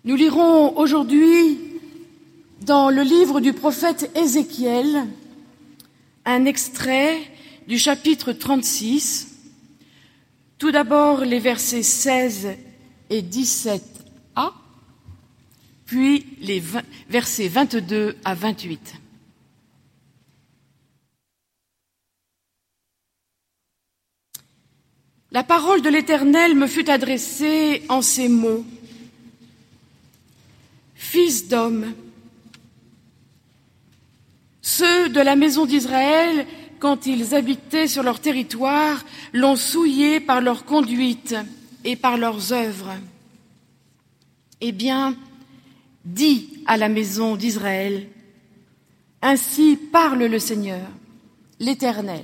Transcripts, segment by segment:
Nous lirons aujourd'hui dans le livre du prophète Ézéchiel un extrait du chapitre 36, tout d'abord les versets 16 et 17a, puis les versets 22 à 28. La parole de l'Éternel me fut adressée en ces mots. Fils d'homme, ceux de la maison d'Israël, quand ils habitaient sur leur territoire, l'ont souillé par leur conduite et par leurs œuvres. Eh bien, dis à la maison d'Israël, ainsi parle le Seigneur, l'Éternel.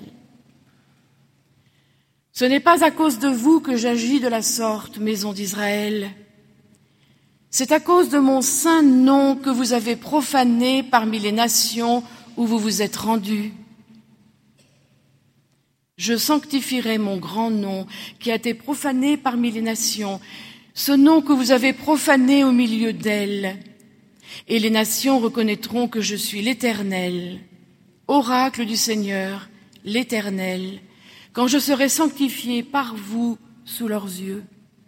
Ce n'est pas à cause de vous que j'agis de la sorte, maison d'Israël. C'est à cause de mon saint nom que vous avez profané parmi les nations où vous vous êtes rendus. Je sanctifierai mon grand nom qui a été profané parmi les nations, ce nom que vous avez profané au milieu d'elles. Et les nations reconnaîtront que je suis l'Éternel, oracle du Seigneur, l'Éternel, quand je serai sanctifié par vous sous leurs yeux.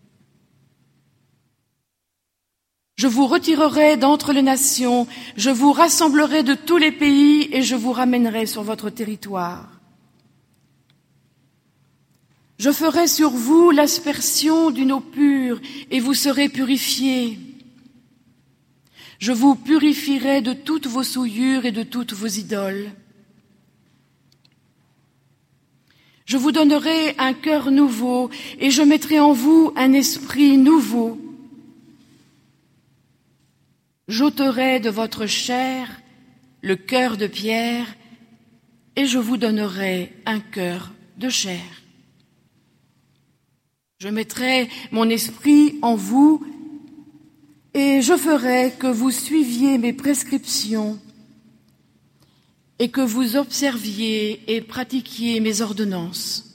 Je vous retirerai d'entre les nations, je vous rassemblerai de tous les pays et je vous ramènerai sur votre territoire. Je ferai sur vous l'aspersion d'une eau pure et vous serez purifiés. Je vous purifierai de toutes vos souillures et de toutes vos idoles. Je vous donnerai un cœur nouveau et je mettrai en vous un esprit nouveau. J'ôterai de votre chair le cœur de pierre et je vous donnerai un cœur de chair. Je mettrai mon esprit en vous et je ferai que vous suiviez mes prescriptions et que vous observiez et pratiquiez mes ordonnances.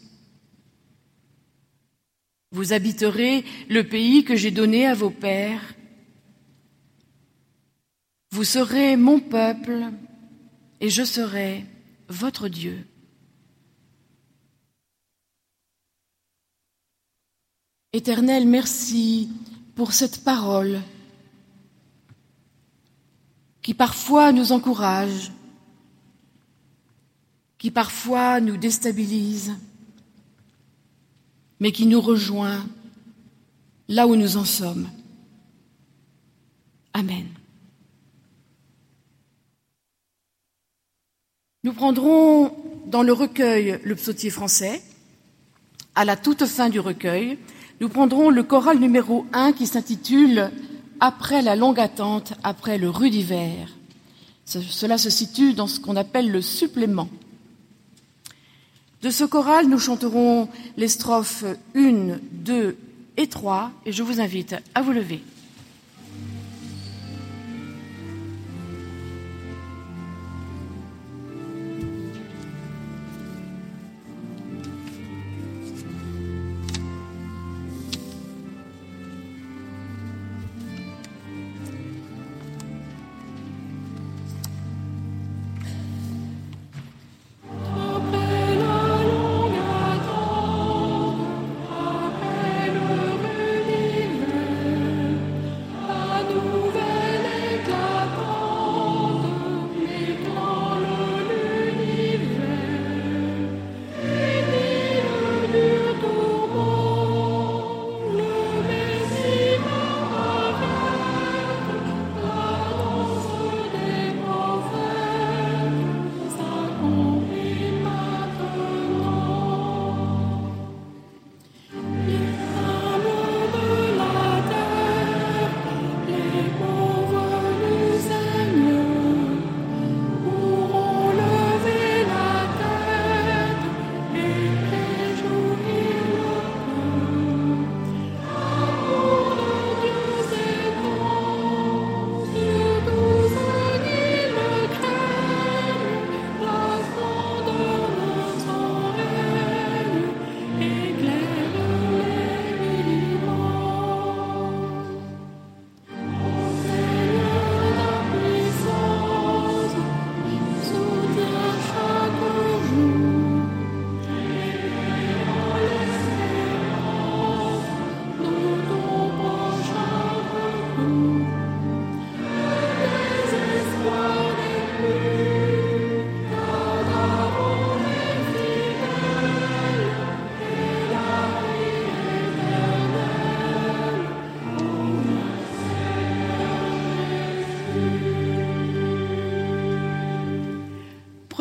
Vous habiterez le pays que j'ai donné à vos pères. Vous serez mon peuple et je serai votre Dieu. Éternel, merci pour cette parole qui parfois nous encourage, qui parfois nous déstabilise, mais qui nous rejoint là où nous en sommes. Amen. Nous prendrons dans le recueil le psautier français, à la toute fin du recueil, nous prendrons le choral numéro 1 qui s'intitule « Après la longue attente, après le rude hiver ». Cela se situe dans ce qu'on appelle le supplément. De ce choral, nous chanterons les strophes 1, 2 et 3 et je vous invite à vous lever.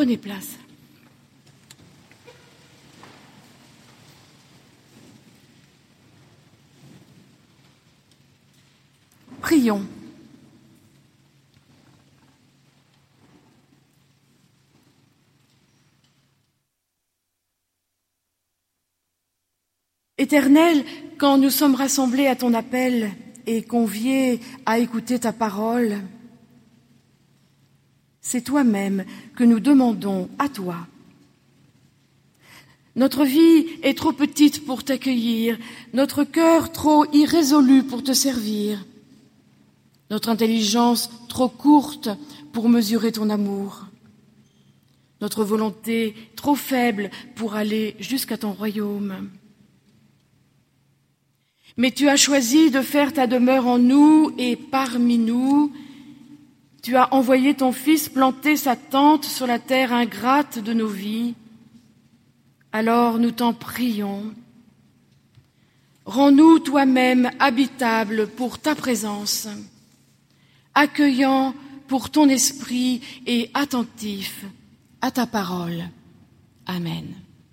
Prenez place. Prions. Éternel, quand nous sommes rassemblés à ton appel et conviés à écouter ta parole, c'est toi-même que nous demandons à toi. Notre vie est trop petite pour t'accueillir, notre cœur trop irrésolu pour te servir, notre intelligence trop courte pour mesurer ton amour, notre volonté trop faible pour aller jusqu'à ton royaume. Mais tu as choisi de faire ta demeure en nous et parmi nous. Tu as envoyé ton Fils planter sa tente sur la terre ingrate de nos vies. Alors nous t'en prions. Rends-nous toi-même habitables pour ta présence, accueillants pour ton esprit et attentifs à ta parole. Amen.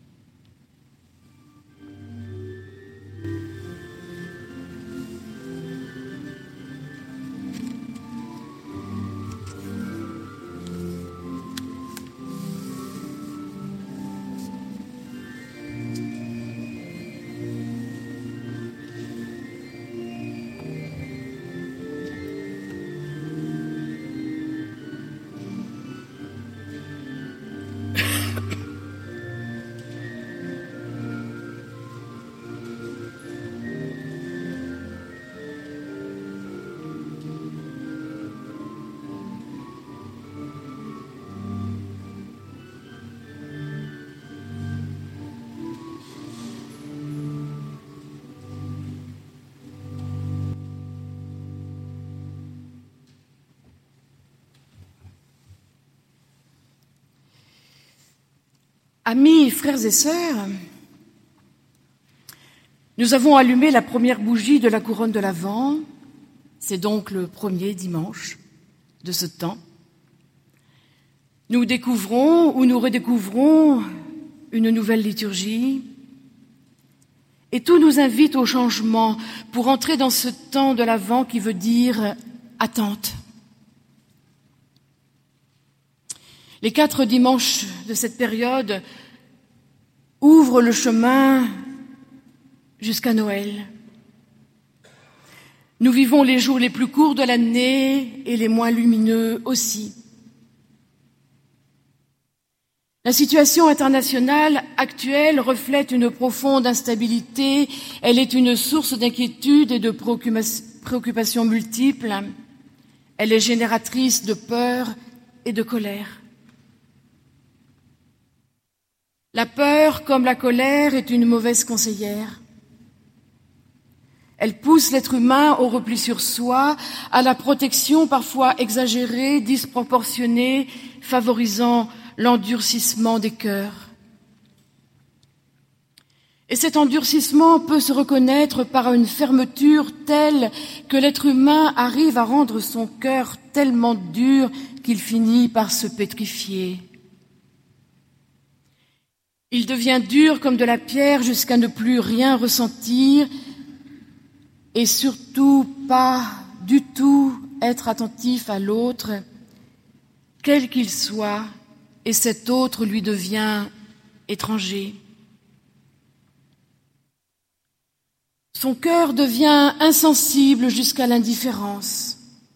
Amis, frères et sœurs, nous avons allumé la première bougie de la couronne de l'Avent. C'est donc le premier dimanche de ce temps. Nous découvrons ou nous redécouvrons une nouvelle liturgie et tout nous invite au changement pour entrer dans ce temps de l'Avent qui veut dire attente. Les 4 dimanches de cette période ouvrent le chemin jusqu'à Noël. Nous vivons les jours les plus courts de l'année et les moins lumineux aussi. La situation internationale actuelle reflète une profonde instabilité. Elle est une source d'inquiétude et de préoccupations multiples. Elle est génératrice de peur et de colère. La peur, comme la colère, est une mauvaise conseillère. Elle pousse l'être humain au repli sur soi, à la protection parfois exagérée, disproportionnée, favorisant l'endurcissement des cœurs. Et cet endurcissement peut se reconnaître par une fermeture telle que l'être humain arrive à rendre son cœur tellement dur qu'il finit par se pétrifier. Il devient dur comme de la pierre jusqu'à ne plus rien ressentir et surtout pas du tout être attentif à l'autre, quel qu'il soit, et cet autre lui devient étranger. Son cœur devient insensible jusqu'à l'indifférence.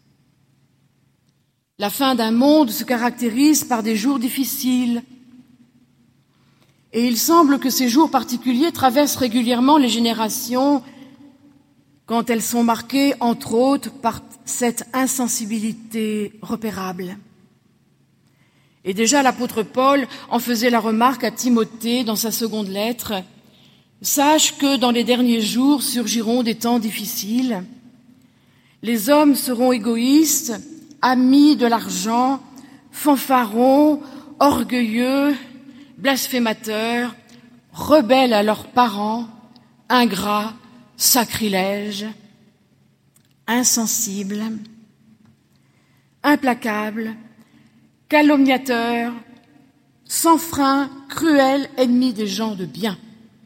La fin d'un monde se caractérise par des jours difficiles. Et il semble que ces jours particuliers traversent régulièrement les générations quand elles sont marquées, entre autres, par cette insensibilité repérable. Et déjà l'apôtre Paul en faisait la remarque à Timothée dans sa seconde lettre. « Sache que dans les derniers jours surgiront des temps difficiles. Les hommes seront égoïstes, amis de l'argent, fanfarons, orgueilleux, blasphémateurs, rebelles à leurs parents, ingrats, sacrilèges, insensibles, implacables, calomniateurs, sans frein, cruel, ennemi des gens de bien.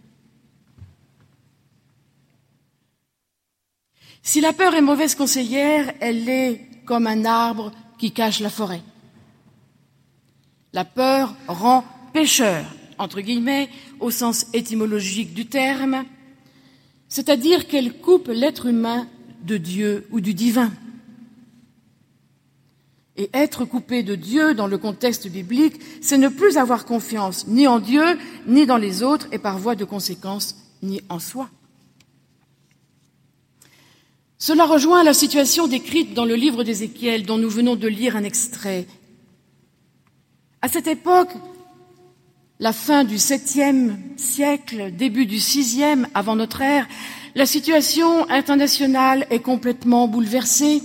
Si la peur est mauvaise conseillère, elle est comme un arbre qui cache la forêt. La peur rend pécheur, entre guillemets, au sens étymologique du terme, c'est-à-dire qu'elle coupe l'être humain de Dieu ou du divin. Et être coupé de Dieu dans le contexte biblique, c'est ne plus avoir confiance ni en Dieu, ni dans les autres, et par voie de conséquence, ni en soi. Cela rejoint la situation décrite dans le livre d'Ézéchiel, dont nous venons de lire un extrait. À cette époque, la fin du 7e siècle, début du 6e avant notre ère, la situation internationale est complètement bouleversée.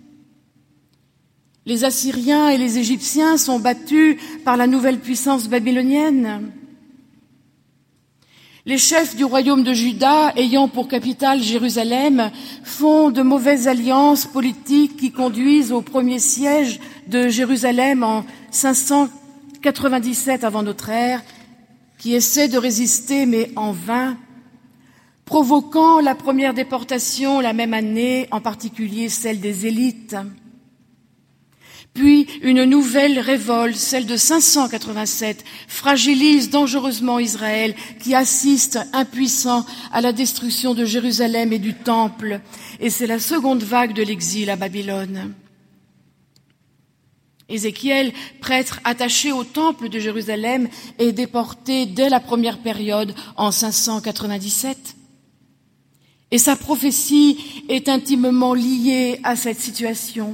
Les Assyriens et les Égyptiens sont battus par la nouvelle puissance babylonienne. Les chefs du royaume de Juda, ayant pour capitale Jérusalem, font de mauvaises alliances politiques qui conduisent au premier siège de Jérusalem en 597 avant notre ère, qui essaie de résister mais en vain, provoquant la première déportation la même année, en particulier celle des élites. Puis une nouvelle révolte, celle de 587, fragilise dangereusement Israël, qui assiste impuissant à la destruction de Jérusalem et du Temple. Et c'est la seconde vague de l'exil à Babylone. Ézéchiel, prêtre attaché au Temple de Jérusalem, est déporté dès la première période en 597. Et sa prophétie est intimement liée à cette situation.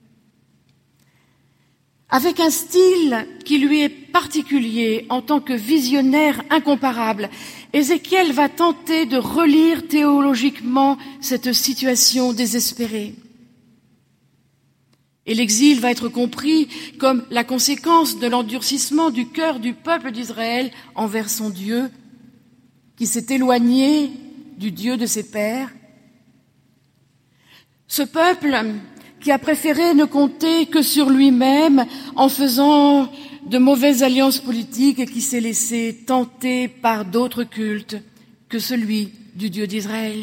Avec un style qui lui est particulier en tant que visionnaire incomparable, Ézéchiel va tenter de relire théologiquement cette situation désespérée. Et l'exil va être compris comme la conséquence de l'endurcissement du cœur du peuple d'Israël envers son Dieu, qui s'est éloigné du Dieu de ses pères. Ce peuple qui a préféré ne compter que sur lui-même en faisant de mauvaises alliances politiques et qui s'est laissé tenter par d'autres cultes que celui du Dieu d'Israël.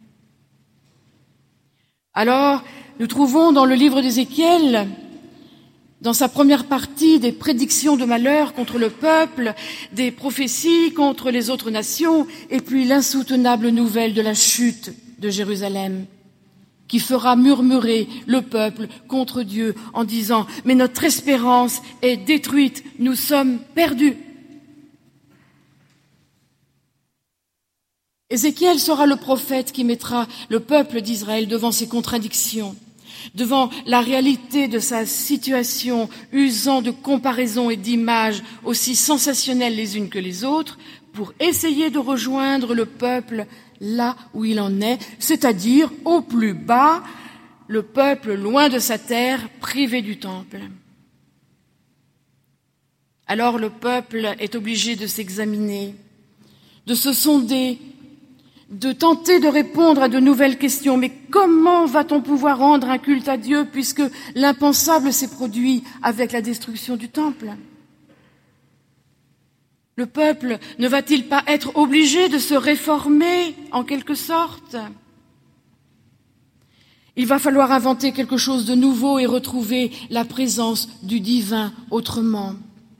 Alors, nous trouvons dans le livre d'Ézéchiel, dans sa première partie, des prédictions de malheur contre le peuple, des prophéties contre les autres nations, et puis l'insoutenable nouvelle de la chute de Jérusalem, qui fera murmurer le peuple contre Dieu en disant « Mais notre espérance est détruite, nous sommes perdus ». Ézéchiel sera le prophète qui mettra le peuple d'Israël devant ses contradictions, devant la réalité de sa situation, usant de comparaisons et d'images aussi sensationnelles les unes que les autres, pour essayer de rejoindre le peuple là où il en est, c'est-à-dire au plus bas, le peuple loin de sa terre, privé du temple. Alors le peuple est obligé de s'examiner, de se sonder, de tenter de répondre à de nouvelles questions. Mais comment va-t-on pouvoir rendre un culte à Dieu puisque l'impensable s'est produit avec la destruction du temple ? Le peuple ne va-t-il pas être obligé de se réformer en quelque sorte ? Il va falloir inventer quelque chose de nouveau et retrouver la présence du divin autrement.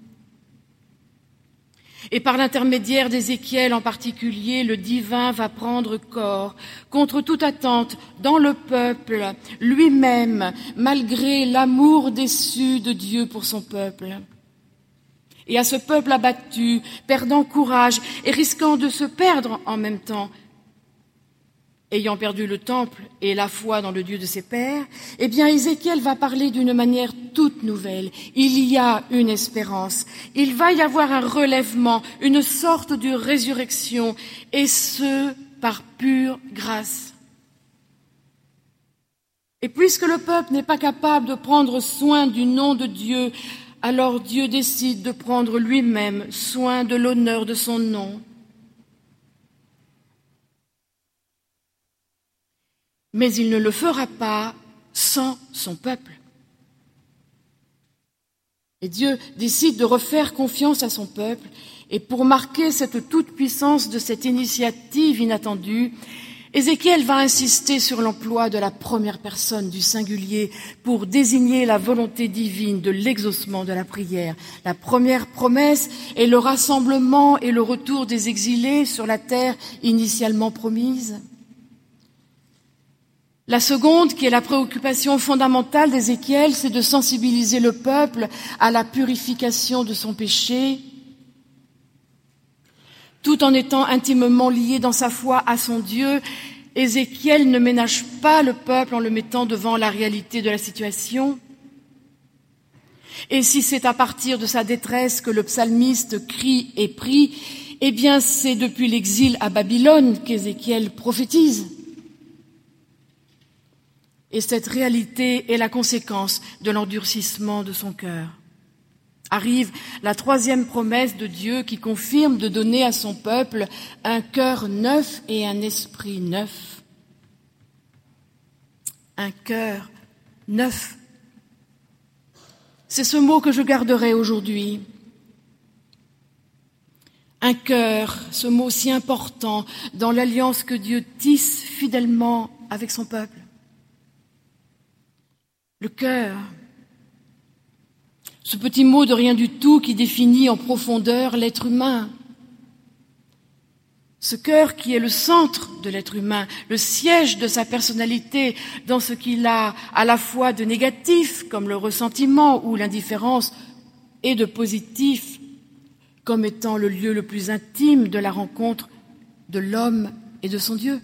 Et par l'intermédiaire d'Ézéchiel en particulier, le divin va prendre corps contre toute attente dans le peuple lui-même, malgré l'amour déçu de Dieu pour son peuple. Et à ce peuple abattu, perdant courage et risquant de se perdre en même temps, ayant perdu le temple et la foi dans le Dieu de ses pères, eh bien Ézéchiel va parler d'une manière toute nouvelle. Il y a une espérance, il va y avoir un relèvement, une sorte de résurrection, et ce, par pure grâce. Et puisque le peuple n'est pas capable de prendre soin du nom de Dieu, alors Dieu décide de prendre lui-même soin de l'honneur de son nom. Mais il ne le fera pas sans son peuple. Et Dieu décide de refaire confiance à son peuple, et pour marquer cette toute-puissance de cette initiative inattendue, Ézéchiel va insister sur l'emploi de la première personne du singulier pour désigner la volonté divine de l'exaucement de la prière. La première promesse est le rassemblement et le retour des exilés sur la terre initialement promise. La seconde, qui est la préoccupation fondamentale d'Ézéchiel, c'est de sensibiliser le peuple à la purification de son péché, tout en étant intimement lié dans sa foi à son Dieu. Ézéchiel ne ménage pas le peuple en le mettant devant la réalité de la situation. Et si c'est à partir de sa détresse que le psalmiste crie et prie, eh bien c'est depuis l'exil à Babylone qu'Ézéchiel prophétise. Et cette réalité est la conséquence de l'endurcissement de son cœur. Arrive la troisième promesse de Dieu qui confirme de donner à son peuple un cœur neuf et un esprit neuf. Un cœur neuf. C'est ce mot que je garderai aujourd'hui. Un cœur, ce mot si important dans l'alliance que Dieu tisse fidèlement avec son peuple. Le cœur. Ce petit mot de rien du tout qui définit en profondeur l'être humain. Ce cœur qui est le centre de l'être humain, le siège de sa personnalité, dans ce qu'il a à la fois de négatif, comme le ressentiment ou l'indifférence, et de positif, comme étant le lieu le plus intime de la rencontre de l'homme et de son Dieu.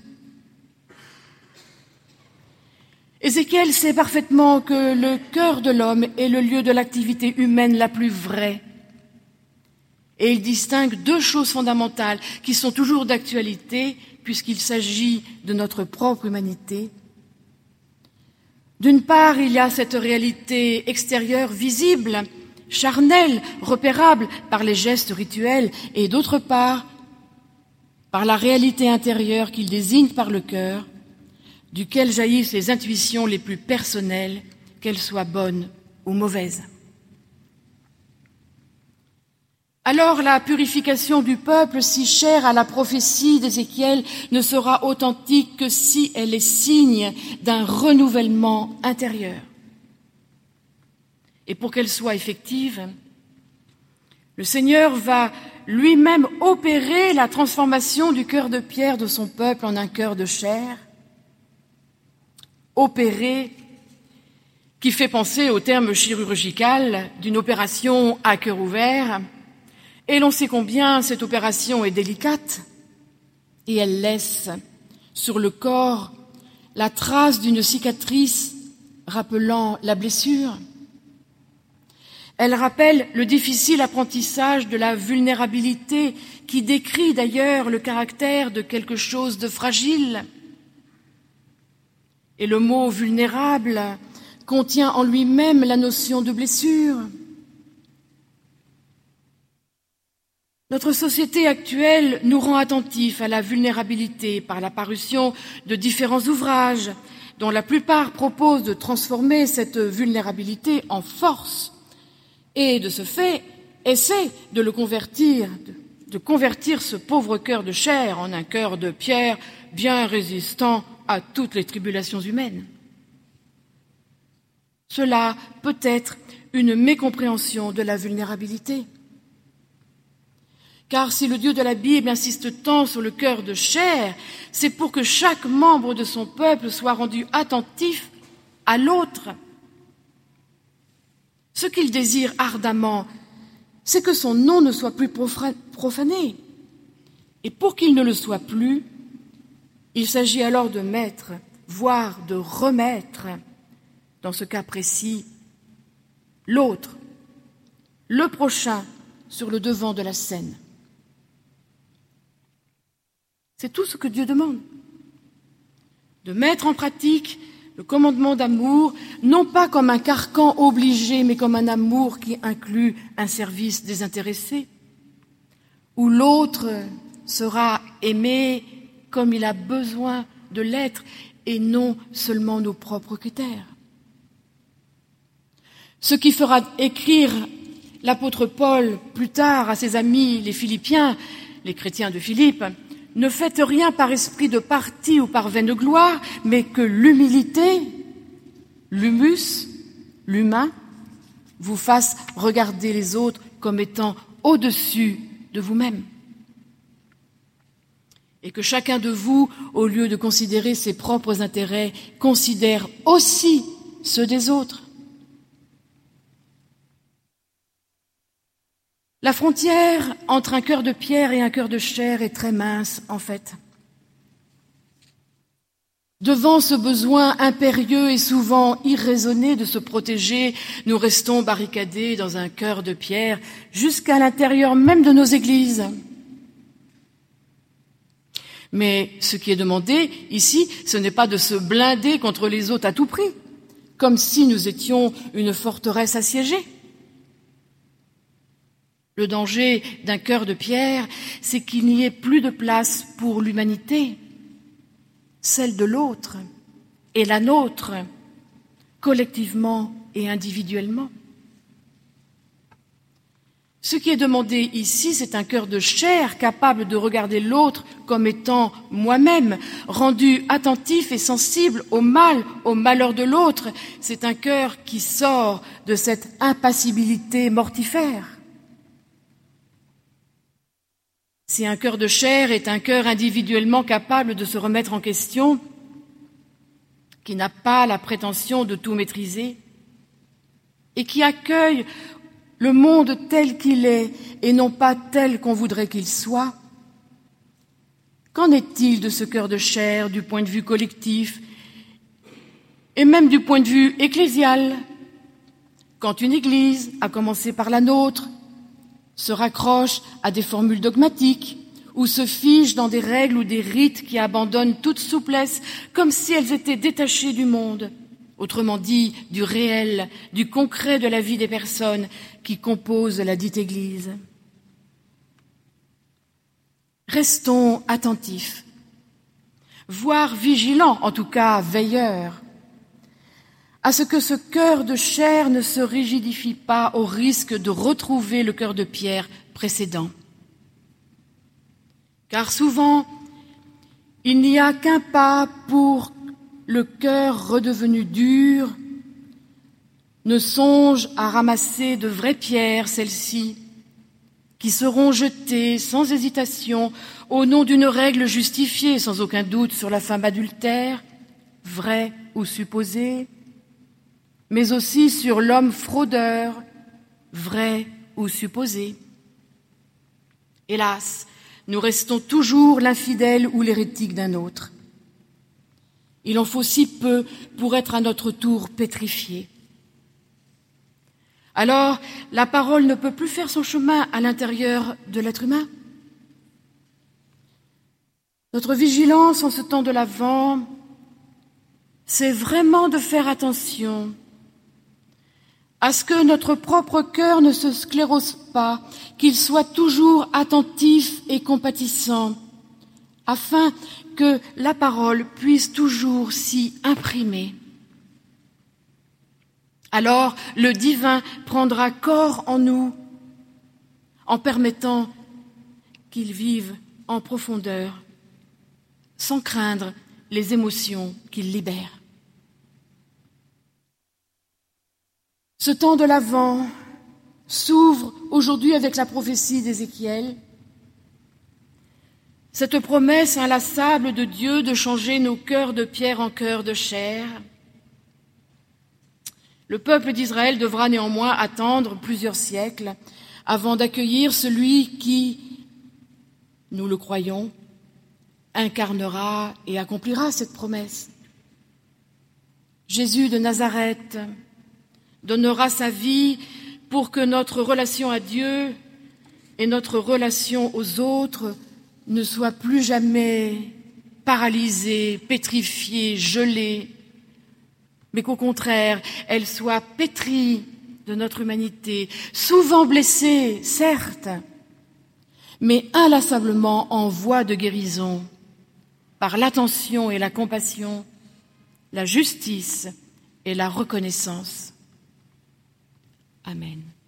Ézéchiel sait parfaitement que le cœur de l'homme est le lieu de l'activité humaine la plus vraie. Et il distingue deux choses fondamentales qui sont toujours d'actualité puisqu'il s'agit de notre propre humanité. D'une part, il y a cette réalité extérieure visible, charnelle, repérable par les gestes rituels, et d'autre part, par la réalité intérieure qu'il désigne par le cœur, duquel jaillissent les intuitions les plus personnelles, qu'elles soient bonnes ou mauvaises. Alors la purification du peuple, si chère à la prophétie d'Ézéchiel, ne sera authentique que si elle est signe d'un renouvellement intérieur. Et pour qu'elle soit effective, le Seigneur va lui-même opérer la transformation du cœur de pierre de son peuple en un cœur de chair, opéré, qui fait penser au terme chirurgical d'une opération à cœur ouvert. Et l'on sait combien cette opération est délicate, et elle laisse sur le corps la trace d'une cicatrice rappelant la blessure. Elle rappelle le difficile apprentissage de la vulnérabilité qui décrit d'ailleurs le caractère de quelque chose de fragile. Et le mot « vulnérable » contient en lui-même la notion de blessure. Notre société actuelle nous rend attentifs à la vulnérabilité par la parution de différents ouvrages, dont la plupart proposent de transformer cette vulnérabilité en force et, de ce fait, essaient de convertir ce pauvre cœur de chair en un cœur de pierre bien résistant à toutes les tribulations humaines. Cela peut être une mécompréhension de la vulnérabilité. Car si le Dieu de la Bible insiste tant sur le cœur de chair, c'est pour que chaque membre de son peuple soit rendu attentif à l'autre. Ce qu'il désire ardemment, c'est que son nom ne soit plus profané. Et pour qu'il ne le soit plus, il s'agit alors de mettre, voire de remettre, dans ce cas précis, l'autre, le prochain, sur le devant de la scène. C'est tout ce que Dieu demande. De mettre en pratique le commandement d'amour, non pas comme un carcan obligé, mais comme un amour qui inclut un service désintéressé, où l'autre sera aimé comme il a besoin de l'être et non seulement nos propres critères. Ce qui fera écrire l'apôtre Paul, plus tard, à ses amis les Philippiens, les chrétiens de Philippe, « Ne faites rien par esprit de parti ou par vaine gloire, mais que l'humilité, l'humus, l'humain, vous fasse regarder les autres comme étant au-dessus de vous-même. Et que chacun de vous, au lieu de considérer ses propres intérêts, considère aussi ceux des autres. » La frontière entre un cœur de pierre et un cœur de chair est très mince, en fait. Devant ce besoin impérieux et souvent irraisonné de se protéger, nous restons barricadés dans un cœur de pierre jusqu'à l'intérieur même de nos églises. Mais ce qui est demandé ici, ce n'est pas de se blinder contre les autres à tout prix, comme si nous étions une forteresse assiégée. Le danger d'un cœur de pierre, c'est qu'il n'y ait plus de place pour l'humanité, celle de l'autre et la nôtre, collectivement et individuellement. Ce qui est demandé ici, c'est un cœur de chair capable de regarder l'autre comme étant moi-même, rendu attentif et sensible au mal, au malheur de l'autre. C'est un cœur qui sort de cette impassibilité mortifère. Si un cœur de chair est un cœur individuellement capable de se remettre en question, qui n'a pas la prétention de tout maîtriser, et qui accueille le monde tel qu'il est et non pas tel qu'on voudrait qu'il soit, qu'en est-il de ce cœur de chair du point de vue collectif et même du point de vue ecclésial, quand une église, à commencer par la nôtre, se raccroche à des formules dogmatiques ou se fige dans des règles ou des rites qui abandonnent toute souplesse comme si elles étaient détachées du monde, autrement dit du réel, du concret de la vie des personnes qui composent la dite Église. Restons attentifs, voire vigilants, en tout cas veilleurs, à ce que ce cœur de chair ne se rigidifie pas au risque de retrouver le cœur de pierre précédent. Car souvent, il n'y a qu'un pas pour le cœur redevenu dur ne songe à ramasser de vraies pierres, celles-ci, qui seront jetées sans hésitation au nom d'une règle justifiée, sans aucun doute, sur la femme adultère, vraie ou supposée, mais aussi sur l'homme fraudeur, vrai ou supposé. Hélas, nous restons toujours l'infidèle ou l'hérétique d'un autre. Il en faut si peu pour être à notre tour pétrifiés. Alors, la parole ne peut plus faire son chemin à l'intérieur de l'être humain. Notre vigilance en ce temps de l'Avent, c'est vraiment de faire attention à ce que notre propre cœur ne se sclérose pas, qu'il soit toujours attentif et compatissant, afin que la parole puisse toujours s'y imprimer. Alors, le divin prendra corps en nous, en permettant qu'il vive en profondeur, sans craindre les émotions qu'il libère. Ce temps de l'Avent s'ouvre aujourd'hui avec la prophétie d'Ézéchiel, cette promesse inlassable de Dieu de changer nos cœurs de pierre en cœurs de chair. Le peuple d'Israël devra néanmoins attendre plusieurs siècles avant d'accueillir celui qui, nous le croyons, incarnera et accomplira cette promesse. Jésus de Nazareth donnera sa vie pour que notre relation à Dieu et notre relation aux autres ne soient plus jamais paralysées, pétrifiées, gelées, mais qu'au contraire, elles soient pétries de notre humanité, souvent blessées, certes, mais inlassablement en voie de guérison, par l'attention et la compassion, la justice et la reconnaissance. Amen.